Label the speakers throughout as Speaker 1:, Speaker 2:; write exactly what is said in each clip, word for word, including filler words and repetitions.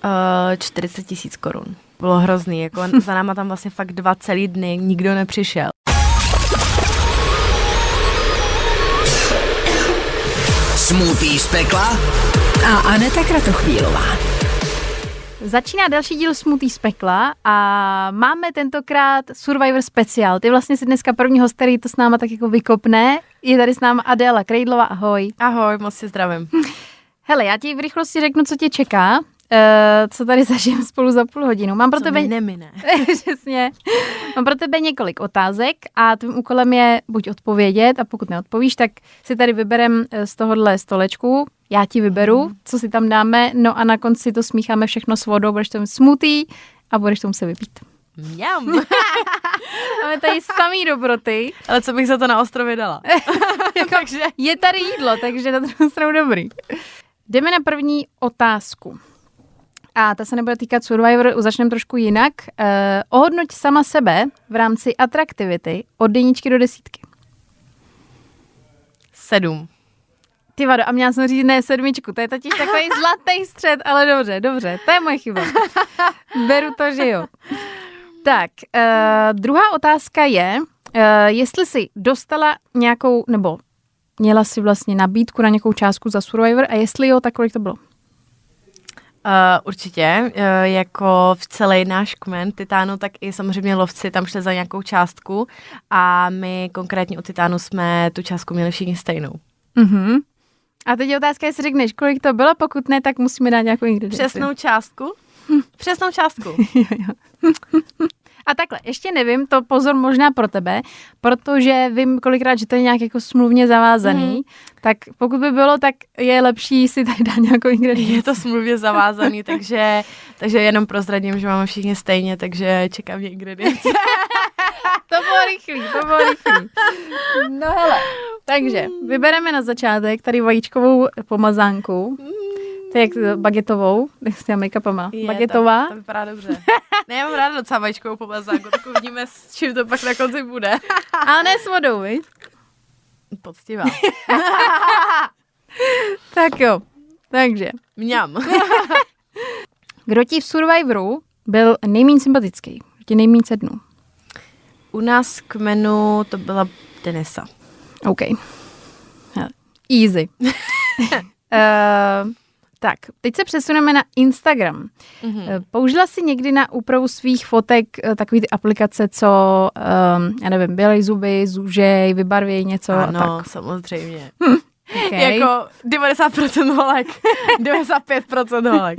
Speaker 1: Uh, čtyřicet tisíc korun. Bylo hrozný, jako za náma tam vlastně fakt dva celý dny, nikdo nepřišel.
Speaker 2: Smoothie z pekla a Aneta Kratochvílová.
Speaker 3: Začíná další díl Smoothie z pekla a máme tentokrát Survivor speciál. Ty vlastně si dneska první host, který to s náma tak jako vykopne. Je tady s náma Adéla Krejdlová, ahoj.
Speaker 1: Ahoj, moc si zdravím.
Speaker 3: Hele, já ti v rychlosti řeknu, co tě čeká. Uh, co tady zažijeme spolu za půl hodinu. Mám pro
Speaker 1: co
Speaker 3: tebe...
Speaker 1: mi nemine.
Speaker 3: Přesně. Mám pro tebe několik otázek a tvým úkolem je buď odpovědět a pokud neodpovíš, tak si tady vyberem z tohohle stolečku. Já ti vyberu, mm. co si tam dáme, no a na konci to smícháme všechno s vodou, budeš tam smoothie a budeš to muset vypít.
Speaker 1: Mňam.
Speaker 3: Máme tady samý dobroty.
Speaker 1: Ale co bych za to na ostrově dala?
Speaker 3: takže... Je tady jídlo, takže na druhou stranu dobrý. Jdeme na první otázku. A ta se nebude týkat Survivor, začneme trošku jinak. Uh, ohodnoť sama sebe v rámci atraktivity od jedničky do desítky.
Speaker 1: Sedm.
Speaker 3: Ty vado, a měla jsem říct ne sedmičku, to je totiž takový zlatý střed, ale dobře, dobře, to je moje chyba. Beru to, že jo. Tak, uh, druhá otázka je, uh, jestli jsi dostala nějakou, nebo měla si vlastně nabídku na nějakou částku za Survivor a jestli jo, tak kolik to bylo?
Speaker 1: Uh, určitě, uh, jako v celý náš kmen Titánu, tak i samozřejmě lovci tam šli za nějakou částku a my konkrétně u Titánu jsme tu částku měli všichni stejnou.
Speaker 3: Uh-huh. A teď je otázka, jestli řekneš, kolik to bylo, pokud ne, tak musíme dát nějakou ingredienci.
Speaker 1: Přesnou částku? Přesnou částku.
Speaker 3: jo, jo. A takhle, ještě nevím, to pozor možná pro tebe, protože vím kolikrát, že to je nějak jako smluvně zavázaný, mm. tak pokud by bylo, tak je lepší si tady dát nějakou ingredienci.
Speaker 1: Je to smluvně zavázaný, takže, takže jenom prozradím, že máme všichni stejně, takže čekám mě ingredience.
Speaker 3: To bylo rychlý, to bylo rychlý. No hele, takže vybereme na začátek tady vajíčkovou pomazánku. To je jak bagetovou, jak s těma make-upama. Bagetová.
Speaker 1: To, to vypadá dobře. Ne, já mám ráda docela vajíčkovou pomazánku, tak uvidíme, s čím to pak na konci bude.
Speaker 3: Ale ne s vodou, viď?
Speaker 1: Poctivá.
Speaker 3: Tak jo, takže.
Speaker 1: Mňam.
Speaker 3: Kdo ti v Survivoru byl nejméně sympatický? Kdo ti nejméně sednul?
Speaker 1: U nás k menu to byla Denisa.
Speaker 3: OK. Easy. uh, tak, teď se přesuneme na Instagram. Mm-hmm. Použila jsi někdy na úpravu svých fotek takový ty aplikace, co, um, já nevím, bělej zuby, zúžej, vybarvěj něco?
Speaker 1: Ano,
Speaker 3: tak.
Speaker 1: samozřejmě.
Speaker 3: Hm. Okay.
Speaker 1: Jako devadesát procent holek, devadesát pět procent holek.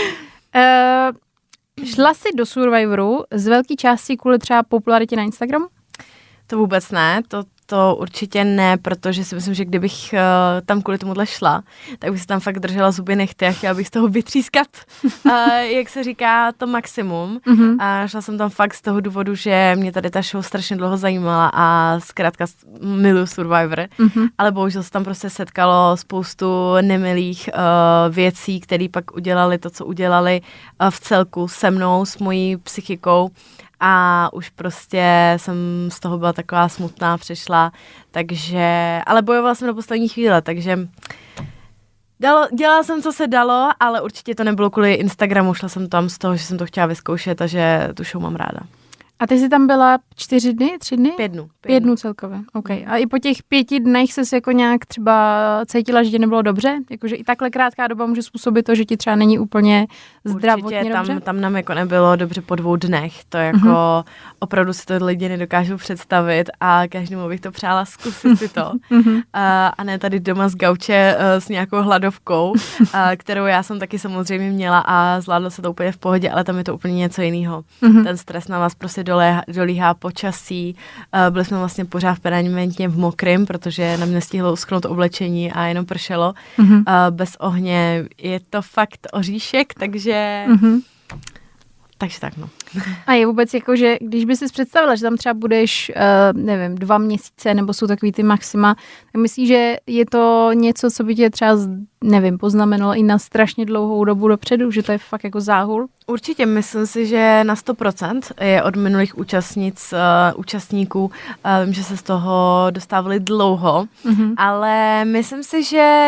Speaker 3: Uh, šla jsi do Survivoru z velké části kvůli třeba popularitě na Instagramu?
Speaker 1: To vůbec ne, to, to určitě ne, protože si myslím, že kdybych uh, tam kvůli tomuhle šla, tak bych se tam fakt držela zuby nechty a chtěla bych z toho vytřískat, uh, jak se říká, to maximum. Mm-hmm. A šla jsem tam fakt z toho důvodu, že mě tady ta show strašně dlouho zajímala a zkrátka miluji Survivor, mm-hmm. ale bohužel se tam prostě setkalo spoustu nemilých uh, věcí, které pak udělali to, co udělali uh, v celku se mnou, s mojí psychikou. A už prostě jsem z toho byla taková smutná, přišla, takže, ale bojovala jsem do poslední chvíle, takže dalo, dělala jsem, co se dalo, ale určitě to nebylo kvůli Instagramu, šla jsem tam z toho, že jsem to chtěla vyzkoušet a že tu show mám ráda.
Speaker 3: A ty jsi tam byla čtyři dny, tři dny?
Speaker 1: Pět dnů. Pět,
Speaker 3: pět dnů celkově, OK. A i po těch pěti dnech ses jako nějak třeba cítila, že ti nebylo dobře? Jakože i takhle krátká doba může způsobit to, že ti třeba není úplně zdravotně
Speaker 1: určitě,
Speaker 3: dobře?
Speaker 1: Tam, tam nám jako nebylo dobře po dvou dnech. To jako mm-hmm. opravdu si to lidi nedokážou představit a každému bych to přála zkusit si to. mm-hmm. a, a ne tady doma z gauče uh, s nějakou hladovkou, uh, kterou já jsem taky samozřejmě měla a zvládlo se to úplně v pohodě, ale tam je to úplně něco jiného. Mm-hmm. Ten stres na vás prostě Dolé, dolíhá počasí. Uh, byli jsme vlastně pořád permanentně v mokrym, protože nám nestihlo uschnout oblečení a jenom pršelo. Mm-hmm. Uh, bez ohně je to fakt oříšek, takže mm-hmm. takže tak no.
Speaker 3: A je vůbec jako, že když by si představila, že tam třeba budeš, uh, nevím, dva měsíce, nebo jsou takový ty maxima, tak myslíš, že je to něco, co by tě třeba, nevím, poznamenalo i na strašně dlouhou dobu dopředu, že to je fakt jako záhul?
Speaker 1: Určitě, myslím si, že na sto procent je od minulých účastnic, uh, účastníků, uh, vím, že se z toho dostávali dlouho, mm-hmm. ale myslím si, že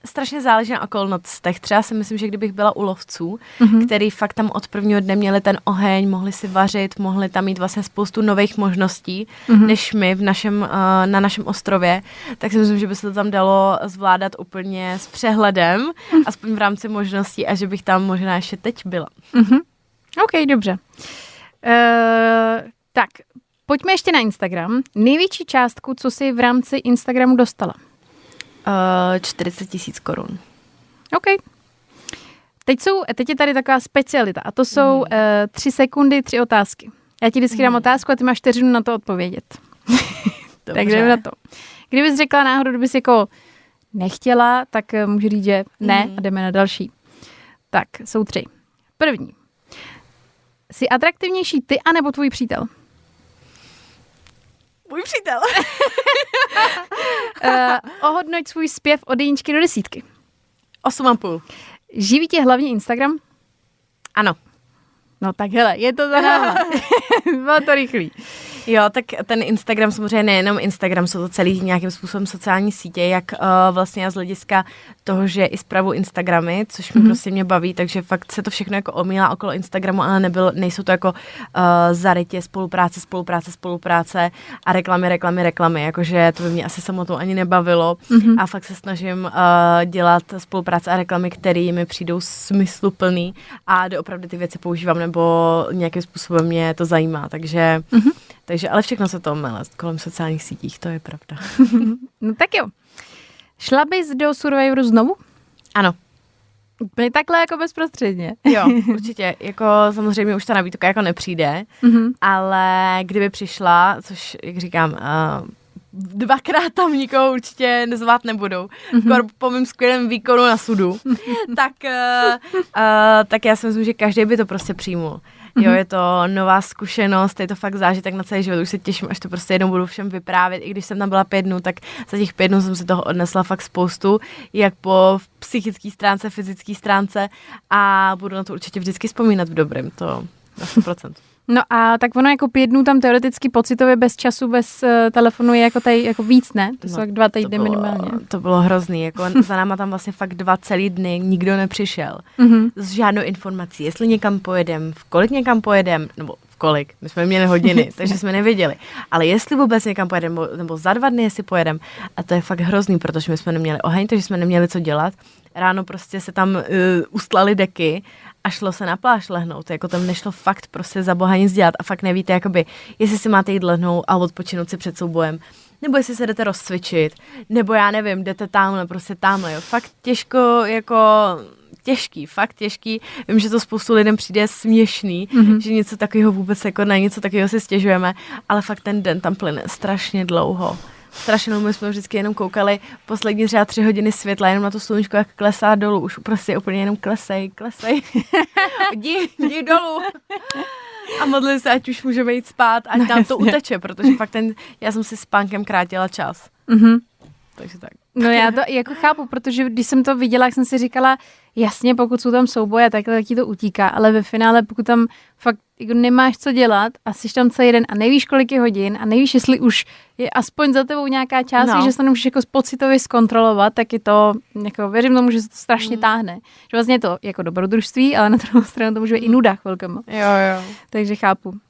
Speaker 1: strašně záleží na okolnostech. Třeba si myslím, že kdybych byla u lovců, mm-hmm. který fakt tam od prvního dne měli ten oheň, mohli si vařit, mohli tam mít vlastně spoustu nových možností, mm-hmm. než my v našem, uh, na našem ostrově, tak si myslím, že by se to tam dalo zvládat úplně s přehledem, mm-hmm. aspoň v rámci možností a že bych tam možná ještě teď byla.
Speaker 3: Mm-hmm. OK, dobře. Uh, tak, pojďme ještě na Instagram. Největší částku, co jsi v rámci Instagramu dostala?
Speaker 1: Uh, čtyřicet tisíc korun.
Speaker 3: OK. Teď, jsou, teď je tady taková specialita a to jsou mm. uh, tři sekundy, tři otázky. Já ti vždycky dám mm. otázku a ty máš čtyři na to odpovědět. Tak jdeme na to. Kdybys řekla náhodou, kdybys jako nechtěla, tak uh, můžu říct, že ne mm. a jdeme na další. Tak, jsou tři. První. Jsi atraktivnější ty anebo tvůj přítel?
Speaker 1: Můj přítel.
Speaker 3: uh, ohodnoť svůj zpěv od jedničky do desítky.
Speaker 1: Osm a půl.
Speaker 3: Živí tě hlavně Instagram?
Speaker 1: Ano.
Speaker 3: No tak hele, je to za náma. Bylo to rychlý.
Speaker 1: Jo, tak ten Instagram, samozřejmě nejenom Instagram, jsou to celý nějakým způsobem sociální sítě, jak uh, vlastně já z hlediska toho, že i zpravu Instagramy, což mi mm-hmm. prostě mě baví, takže fakt se to všechno jako omílá okolo Instagramu, ale nebylo, nejsou to jako uh, zarytě spolupráce, spolupráce, spolupráce a reklamy, reklamy, reklamy, jakože to by mě asi samotnou ani nebavilo mm-hmm. a fakt se snažím uh, dělat spolupráce a reklamy, které mi přijdou smysluplný a doopravdy ty věci používám nebo nějakým způsobem mě to zajímá, takže mm-hmm. Takže, ale všechno se to omele kolem sociálních sítích, to je pravda.
Speaker 3: No tak jo. Šla bys do Survivoru znovu?
Speaker 1: Ano.
Speaker 3: Úplně takhle jako bezprostředně.
Speaker 1: Jo, určitě. Jako samozřejmě už ta nabídka jako nepřijde, mm-hmm. ale kdyby přišla, což, jak říkám, uh, dvakrát tam nikoho určitě nezvát nebudou, mm-hmm. po mým skvělém výkonu na sudu, tak, uh, uh, tak já si myslím, že každý by to prostě přijmul. Jo, je to nová zkušenost, je to fakt zážitek na celý život, už se těším, až to prostě jednou budu všem vyprávět, i když jsem tam byla pět dnů, tak za těch pět dnů jsem si toho odnesla fakt spoustu, jak po psychické stránce, fyzické stránce a budu na to určitě vždycky vzpomínat v dobrém, to na sto procent.
Speaker 3: No a tak ono jako pět dnů tam teoreticky pocitově bez času, bez uh, telefonu je jako tady jako víc, ne? To no, jsou jak dva týdny minimálně.
Speaker 1: To bylo hrozný, jako za náma tam vlastně fakt dva celý dny nikdo nepřišel. Mm-hmm. S žádnou informací, jestli někam pojedem, v kolik někam pojedem, nebo v kolik, my jsme měli hodiny, takže jsme nevěděli. Ale jestli vůbec někam pojedem, nebo, nebo za dva dny, jestli pojedem, a to je fakt hrozný, protože my jsme neměli oheň, takže jsme neměli co dělat. Ráno prostě se tam uh, ustlali deky a šlo se na pláž lehnout, jako tam nešlo fakt prostě za boha nic dělat a fakt nevíte, jakoby, jestli si máte jít lehnout a odpočinout si před soubojem, nebo jestli se jdete rozcvičit, nebo já nevím, jdete tamhle, prostě tamhle, jo. Fakt těžko, jako těžký, fakt těžký. Vím, že to spoustu lidem přijde směšný, mm-hmm. že něco takového vůbec jako na něco takového si stěžujeme, ale fakt ten den tam plyne strašně dlouho. Strašně, my jsme vždycky jenom koukali poslední třeba tři hodiny světla, jenom na to sluníčko, jak klesá dolů. Už prostě úplně jenom klesej, klesej. Jdi, jdi dolů. A modlili se, ať už můžeme jít spát, ať no, nám to uteče, protože fakt ten, já jsem si spánkem krátila čas. Mm-hmm. Takže tak.
Speaker 3: No já to jako chápu, protože když jsem to viděla, jak jsem si říkala, jasně, pokud jsou tam souboje, takhle, tak ti to utíká, ale ve finále, pokud tam fakt jako nemáš co dělat a jsi tam celý den a nevíš, kolik je hodin a nevíš, jestli už je aspoň za tebou nějaká část, no. že se to nemůžeš jako pocitově zkontrolovat, tak je to, jako věřím tomu, že se to strašně mm. táhne. Že vlastně je to jako dobrodružství, ale na druhou stranu to může být i nuda chvilkama.
Speaker 1: Jo, jo.
Speaker 3: Takže chápu. Um,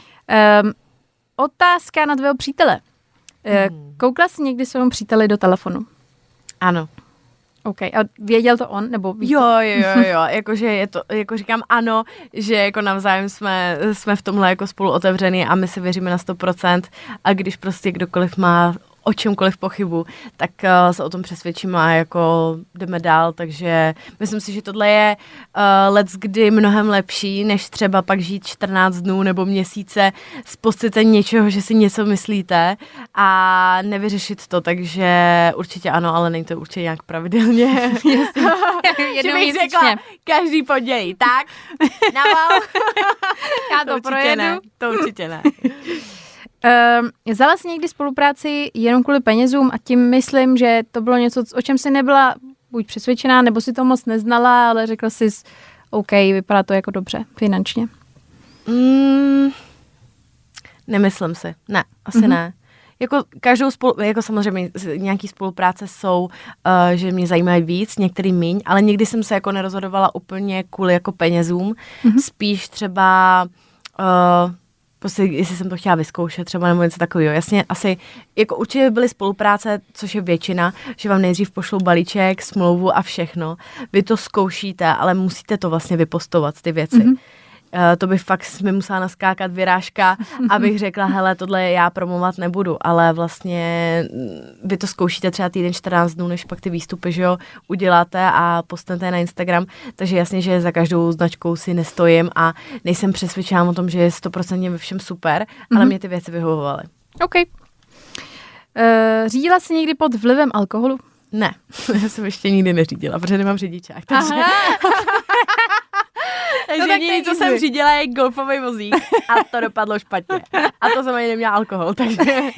Speaker 3: otázka na tvého přítele. Hmm. Koukla jsi někdy svému příteli do telefonu?
Speaker 1: Ano.
Speaker 3: OK. A věděl to on? Nebo ví
Speaker 1: jo, jo, jo, jo. Jakože je to, jako říkám ano, že jako navzájem jsme, jsme v tomhle jako spolu otevřený a my si věříme na sto procent a když prostě kdokoliv má o čemkoliv pochybu, tak uh, se o tom přesvědčíme a jako jdeme dál, takže myslím si, že tohle je uh, let's kdy mnohem lepší, než třeba pak žít čtrnáct dnů nebo měsíce s pocitem něčeho, že si něco myslíte a nevyřešit to, takže určitě ano, ale není to určitě nějak pravidelně. Že bych řekla, každý pondělí, tak, naval.
Speaker 3: Já to, to projedu.
Speaker 1: Ne, to určitě ne.
Speaker 3: Uh, vzala jsi někdy spolupráci jenom kvůli penězům a tím myslím, že to bylo něco, o čem jsi nebyla buď přesvědčená, nebo si to moc neznala, ale řekla jsi, OK, vypadá to jako dobře, finančně. Mm,
Speaker 1: nemyslím si, ne, asi mm-hmm. ne. jako každou spolu, jako samozřejmě nějaký spolupráce jsou, uh, že mě zajímají víc, některý míň, ale nikdy jsem se jako nerozhodovala úplně kvůli jako penězům, mm-hmm. spíš třeba uh, prostě, jestli jsem to chtěla vyzkoušet třeba nebo něco takového. Jasně, asi, jako určitě byly spolupráce, což je většina, že vám nejdřív pošlou balíček, smlouvu a všechno. Vy to zkoušíte, ale musíte to vlastně vypostovat, ty věci. Mm-hmm. Uh, to by fakt mi musela naskákat vyrážka, abych řekla, hele, tohle já promovat nebudu, ale vlastně vy to zkoušíte třeba týden, čtrnáct dnů, než pak ty výstupy, že jo, uděláte a postanete na Instagram, takže jasně, že za každou značkou si nestojím a nejsem přesvědčená o tom, že je stoprocentně ve všem super, mm-hmm. ale mě ty věci vyhovovaly.
Speaker 3: OK. Uh, řídila jsi někdy pod vlivem alkoholu?
Speaker 1: Ne, já jsem ještě nikdy neřídila, protože nemám řidičák, takže... Takže no jediné, co jsem řídila, je golfový vozík a to dopadlo špatně. A to jsem ani neměla alkohol, takže...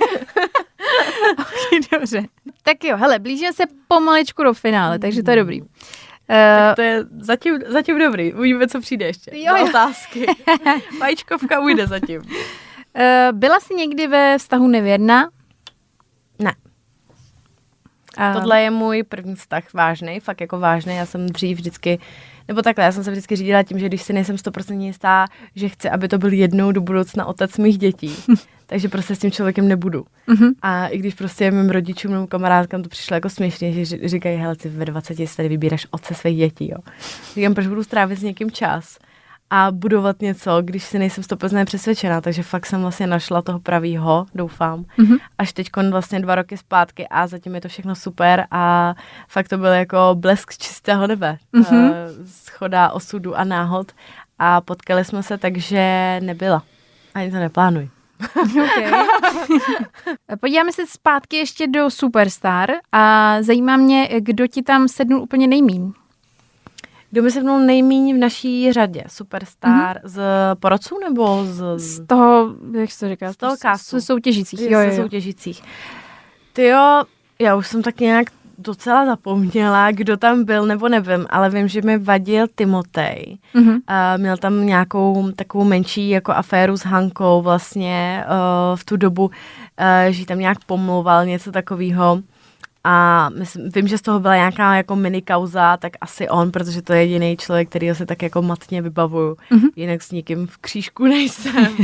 Speaker 3: Okay, dobře. Tak jo, hele, blížíme se pomaličku do finále, takže to je dobrý. Uh,
Speaker 1: tak to je zatím, zatím dobrý. Uvidíme, co přijde ještě. Jo, jo. Otázky. Vajíčkovka ujde zatím. Uh,
Speaker 3: byla jsi někdy ve vztahu nevěrná?
Speaker 1: Ne. Uh. Tohle je můj první vztah vážnej, fakt jako vážnej. Já jsem dřív vždycky... Nebo takhle, já jsem se vždycky řídila tím, že když si nejsem sto procent jistá, že chci, aby to byl jednou do budoucna otec mých dětí, takže prostě s tím člověkem nebudu. Mm-hmm. A i když prostě mým rodičům nebo kamarádkám to přišlo jako směšně, že říkají, hele, ty ve dvaceti si tady vybíráš otce svých dětí, jo. Říkám, proč budu strávit s někým čas a budovat něco, když si nejsem sto procent přesvědčená, takže fakt jsem vlastně našla toho pravýho, doufám, mm-hmm. až teď vlastně dva roky zpátky a zatím je to všechno super a fakt to byl jako blesk čistého nebe, mm-hmm. uh, shoda osudu a náhod a potkali jsme se, takže nebyla. Ani to neplánuji.
Speaker 3: Okay. Podíváme se zpátky ještě do Superstar a zajímá mě, kdo ti tam sednul úplně nejmíň.
Speaker 1: Kdo mi sednul nejmíň v naší řadě? Superstar mm-hmm. z porodců nebo z...
Speaker 3: Z toho, jak se to říká?
Speaker 1: Z toho castu.
Speaker 3: Z soutěžících. Jo, jo, jo.
Speaker 1: soutěžících. Tyjo, já už jsem tak nějak docela zapomněla, kdo tam byl nebo nevím, ale vím, že mi vadil Timotej. Mm-hmm. Uh, měl tam nějakou takovou menší jako aféru s Hankou vlastně uh, v tu dobu, uh, že tam nějak pomlouval něco takového. A myslím, vím, že z toho byla nějaká jako mini kauza, tak asi on, protože to je jediný člověk, kterýho se tak jako matně vybavuju. Mm-hmm. Jinak s nikým v křížku nejsem.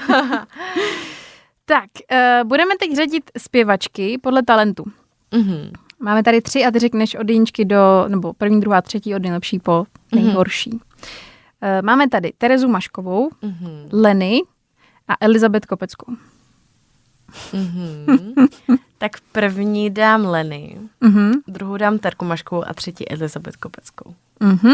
Speaker 3: Tak, uh, budeme teď řadit zpěvačky podle talentu. Mm-hmm. Máme tady tři a ty řekneš od jedničky do, nebo první, druhá, třetí, od nejlepší po nejhorší. Mm-hmm. Uh, máme tady Terezu Maškovou, mm-hmm. Leny a Elizabeth Kopeckou.
Speaker 1: Mm-hmm. Tak první dám Leny, mm-hmm. druhou dám Terku Maškovou a třetí Elizabeth Kopeckou.
Speaker 3: Mm-hmm.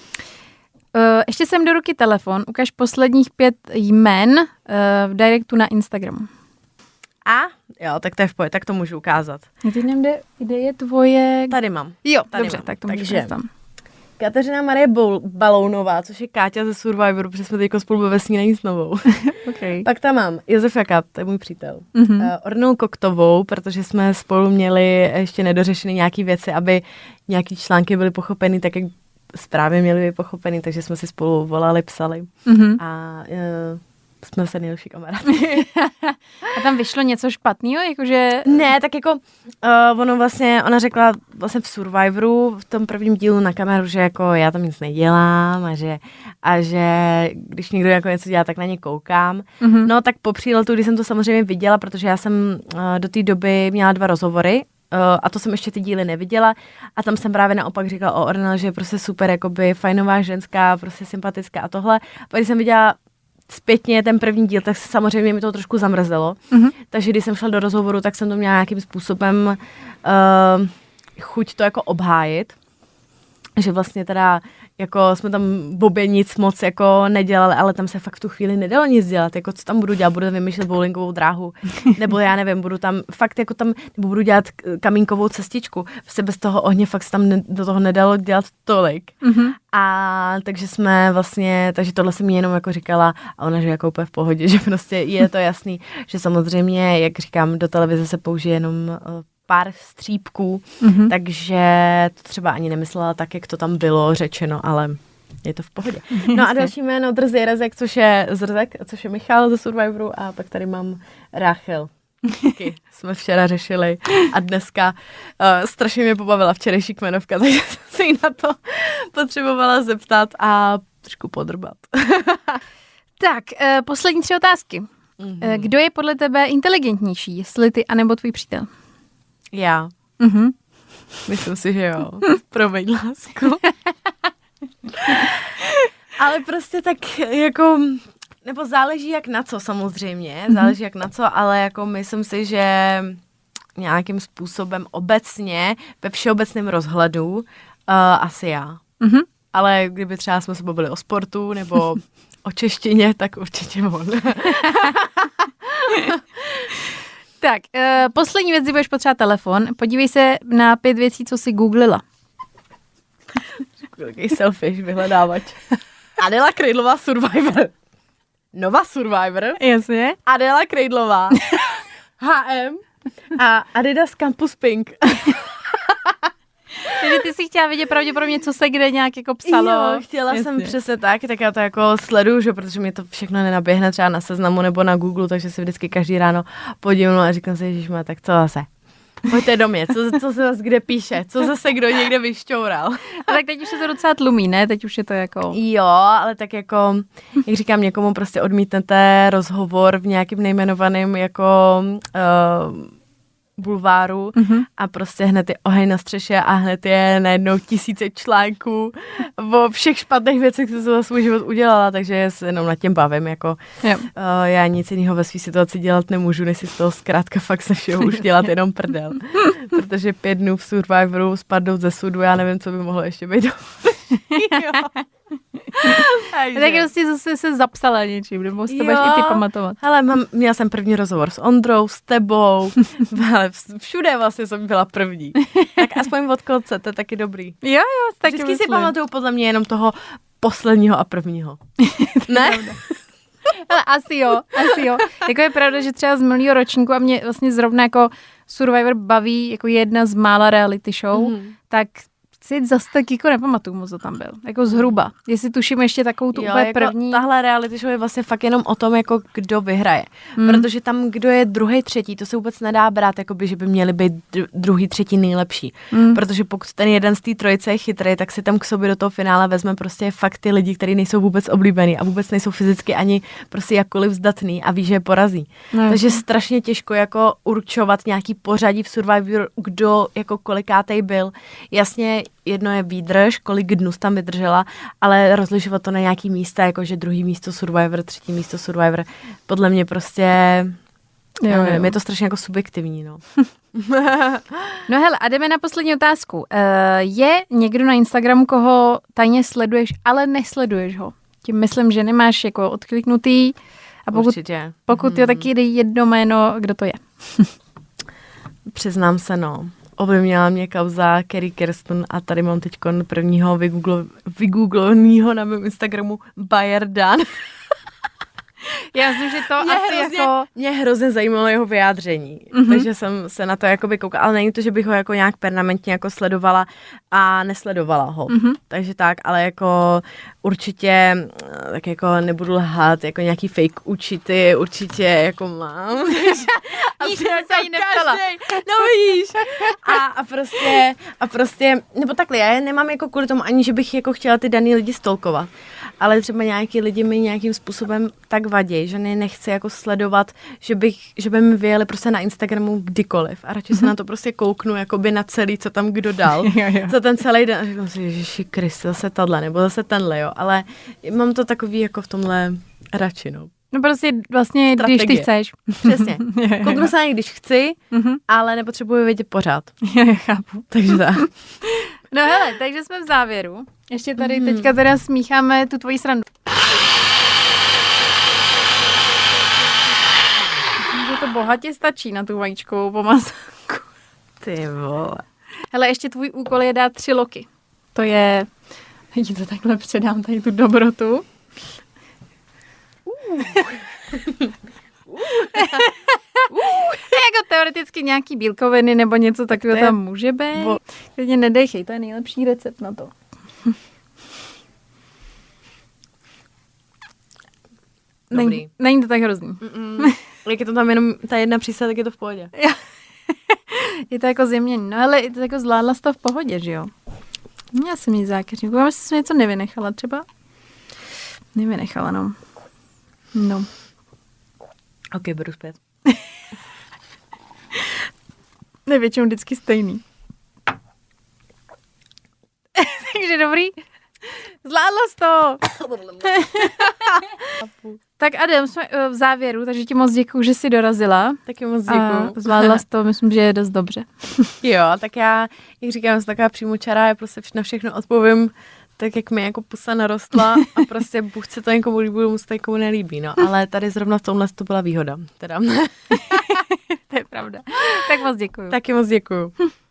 Speaker 3: Uh, ještě jsem do ruky telefon, ukaž posledních pět jmen uh, v directu na Instagramu.
Speaker 1: A? Jo, tak to je v pohodě, tak to můžu ukázat.
Speaker 3: Já teď nevím, kde, kde je tvoje...
Speaker 1: Tady mám.
Speaker 3: Jo,
Speaker 1: tady
Speaker 3: dobře,
Speaker 1: mám.
Speaker 3: tak to
Speaker 1: Takže
Speaker 3: tam.
Speaker 1: Kateřina Marie Balounová, což je Káťa ze Survivoru, protože jsme teď spolu ve Snídaní s Novou.
Speaker 3: Okay.
Speaker 1: Pak tam mám Josef Jakab, to je můj přítel. Mm-hmm. Uh, Ornelu Koktovou, protože jsme spolu měli ještě nedořešené nějaké věci, aby nějaký články byly pochopeny tak, jak správně měly být pochopeny, takže jsme si spolu volali, psali. Mm-hmm. A uh, jsme se nejlepší kamarádi.
Speaker 3: A tam vyšlo něco špatného? Jakože...
Speaker 1: Ne, tak jako uh, ono vlastně, ona řekla vlastně v Survivoru, v tom prvním dílu na kameru, že jako já tam nic nedělám a že, a že když někdo jako něco dělá, tak na ně koukám. Mm-hmm. No tak po příletu, když jsem to samozřejmě viděla, protože já jsem uh, do té doby měla dva rozhovory, Uh, a to jsem ještě ty díly neviděla a tam jsem právě naopak říkala o Ornel, že je prostě super, jakoby fajnová ženská, prostě sympatická a tohle. Pak když jsem viděla zpětně ten první díl, tak samozřejmě mi to trošku zamrzelo. Mm-hmm. Takže když jsem šla do rozhovoru, tak jsem to měla nějakým způsobem uh, chuť to jako obhájit. Že vlastně teda jako jsme tam v obě nic moc jako nedělali, ale tam se fakt v tu chvíli nedalo nic dělat. Jako co tam budu dělat? Budu vymýšlet bowlingovou dráhu. Nebo já nevím, budu tam fakt jako tam, nebo budu dělat kamínkovou cestičku. Vlastně bez toho ohně fakt se tam ne, do toho nedalo dělat tolik. Mm-hmm. A takže jsme vlastně, takže tohle jsem jí jenom jako říkala a ona, že jako úplně v pohodě, že prostě je to jasný, že samozřejmě, jak říkám, do televize se použije jenom uh, pár střípků, mm-hmm. takže to třeba ani nemyslela tak, jak to tam bylo řečeno, ale je to v pohodě. No a další jméno Drzej Rezek, což je Zrzek, což je Michal ze Survivoru a pak tady mám Rachel. Taky jsme včera řešili a dneska uh, strašně mě pobavila včerejší kmenovka, takže jsem se jí na to potřebovala zeptat a trošku podrbat.
Speaker 3: Tak, uh, poslední tři otázky. Mm-hmm. Uh, kdo je podle tebe inteligentnější, jestli ty, anebo tvůj přítel?
Speaker 1: Já.
Speaker 3: Mm-hmm.
Speaker 1: Myslím si, že jo. Promiň, lásku. Ale prostě tak jako, nebo záleží jak na co samozřejmě, mm-hmm. záleží jak na co, ale jako myslím si, že nějakým způsobem obecně, ve všeobecném rozhledu, uh, asi já. Mm-hmm. Ale kdyby třeba jsme se bavili o sportu nebo o češtině, tak určitě on.
Speaker 3: Tak, uh, poslední věc, kdy budeš potřebovat telefon, podívej se na pět věcí, co jsi googlila.
Speaker 1: Takový selfish vyhledávač. Adela Kreidlová Survivor. Nova Survivor.
Speaker 3: Jasně.
Speaker 1: Adela Kreidlová. H M. A Adidas Campus Pink.
Speaker 3: Takže ty jsi chtěla vidět pravděpodobně, co se kde nějak jako psalo.
Speaker 1: Jo, chtěla Jasně. jsem přesně tak, tak já to jako sleduju, že, protože mi to všechno nenaběhne třeba na Seznamu nebo na Google, takže si vždycky každý ráno podívnu a říkám si, ježišma, tak co zase? Pojďte do mě, co, co se zase kde píše, co zase kdo někde vyšťoural.
Speaker 3: A tak teď už se to docela tlumí, ne? Teď už je to jako...
Speaker 1: Jo, ale tak jako, jak říkám, někomu prostě odmítnete rozhovor v nějakým nejmenovaným jako... Uh, bulváru mm-hmm. a prostě hned je oheň na střeše a hned je najednou tisíce článků o všech špatných věcech, co jsem za svůj život udělala, takže se jenom nad tím bavím, jako uh, já nic jiného ve své situaci dělat nemůžu, než si z toho zkrátka fakt se všeho už dělat jenom prdel, protože pět dnů v Survivoru spadnout ze sudu, já nevím, co by mohlo ještě být.
Speaker 3: Tak prostě zase se zapsala něčím, nebo si to budeš i ty pamatovat.
Speaker 1: Hele, mám, měla jsem první rozhovor s Ondrou, s tebou, ale všude vlastně jsem byla první. Tak aspoň od kolce, to je taky dobrý.
Speaker 3: Jo, jo, taky
Speaker 1: vždycky
Speaker 3: myslím.
Speaker 1: si pamatuju podle mě jenom toho posledního a prvního. Ne?
Speaker 3: Ale asi jo, asi jo. Jako je pravda, že třeba z minulého ročníku a mě vlastně zrovna jako Survivor baví jako jedna z mála reality show, mm. tak si zase tak jako nepamatuju moc, co tam byl. Jako zhruba. Jestli tuším ještě takovou tu
Speaker 1: jo,
Speaker 3: úplně
Speaker 1: jako
Speaker 3: první.
Speaker 1: Tahle reality show je vlastně fakt jenom o tom, jako kdo vyhraje. Hmm. Protože tam, kdo je druhý, třetí, to se vůbec nedá brát, jakoby, že by měli být druhý, třetí nejlepší. Hmm. Protože pokud ten jeden z té trojice je chytrý, tak si tam k sobě do toho finále vezme prostě fakt ty lidi, kteří nejsou vůbec oblíbený a vůbec nejsou fyzicky ani prostě jakkoliv zdatný a ví, že je porazí. No. Takže strašně těžko jako určovat nějaký pořadí v Survivor, kdo jako kolikátej byl. Jasně, jedno je výdrž, kolik dnů tam vydržela, ale rozlišovat to na nějaký místa, jakože druhý místo Survivor, třetí místo Survivor, podle mě prostě, jo, jo. Nevím, je to strašně jako subjektivní, no.
Speaker 3: No hele, a jdeme na poslední otázku. Uh, je někdo na Instagramu, koho tajně sleduješ, ale nesleduješ ho? Tím myslím, že nemáš jako odkliknutý a pokud,
Speaker 1: Určitě.
Speaker 3: pokud hmm. jo, tak jde jedno jméno, kdo to je.
Speaker 1: Přiznám se, no. Ovlivnila mě kauza Carrie Kirsten a tady mám teď prvního vygooglenýho na mém Instagramu Buyer Dan.
Speaker 3: Já myslím, že to mě asi
Speaker 1: hrozně,
Speaker 3: jako...
Speaker 1: Mě hrozně zajímalo jeho vyjádření, mm-hmm. takže jsem se na to jakoby koukala, ale není to, že bych ho jako nějak permanentně jako sledovala a nesledovala ho. Mm-hmm. Takže tak, ale jako určitě, tak jako nebudu lhát, jako nějaký fake účity určitě jako mám.
Speaker 3: Asi jako se jí neptala.
Speaker 1: No víš. A, a prostě, a prostě, nebo takhle, já nemám jako kvůli tomu ani, že bych jako chtěla ty daný lidi stalkovat. Ale třeba nějaký lidi mi nějakým způsobem tak vadí, že ne, nechci jako sledovat, že, bych, že by mi vyjeli prostě na Instagramu kdykoliv a radši mm-hmm. se na to prostě kouknu jakoby na celý, co tam kdo dal jo, jo. za ten celý den a říkám si, ježiši Kriste, zase tahle, nebo zase tenhle, jo, ale mám to takový jako v tomhle radši, no.
Speaker 3: No prostě vlastně, strategie. Když ty chceš.
Speaker 1: Přesně. Kouknu se na ně, když chci, mm-hmm. ale nepotřebuji vědět pořád.
Speaker 3: Já je chápu.
Speaker 1: Takže tak.
Speaker 3: No hele, takže jsme v závěru. Ještě tady mm. teďka teda smícháme tu tvoji srandu. Že to bohatě stačí na tu vajíčkovou pomazánku.
Speaker 1: Ty vole.
Speaker 3: Hele, ještě tvůj úkol je dát tři loky. To je... Teď to takhle předám, tady tu dobrotu. Uh. uh. Jako teoreticky nějaký bílkoviny nebo něco takového tam může být. Bo... Klidně nedechej, to je nejlepší recept na to.
Speaker 1: Dobrý.
Speaker 3: Není, není to tak hrozný.
Speaker 1: Jak je to tam jenom ta jedna přísada, tak je to v pohodě.
Speaker 3: Je to jako zjemněný. No ale je to jako zvládla jsi to v pohodě, že jo? Měla jsem mít zákeřník. Koukám, že jsem něco nevynechala třeba. Nevynechala, no. No.
Speaker 1: Ok, beru zpět.
Speaker 3: Je většinou vždycky stejný. Takže dobrý. Zvládla jsi to. Tak Adem, jsme v závěru, takže ti moc děkuju, že jsi dorazila.
Speaker 1: Taky moc děkuju.
Speaker 3: A zvládla jsi to, myslím, že je dost dobře.
Speaker 1: Jo, tak já, jak říkám, jsem taková přímočará, já prostě na všechno odpovím tak, jak mi jako pusa narostla a prostě buď se to někomu líbí, mu se to někomu nelíbí, no. Ale tady zrovna v tomhle to byla výhoda, teda.
Speaker 3: To je pravda. Tak moc děkuju.
Speaker 1: Taky moc děkuju.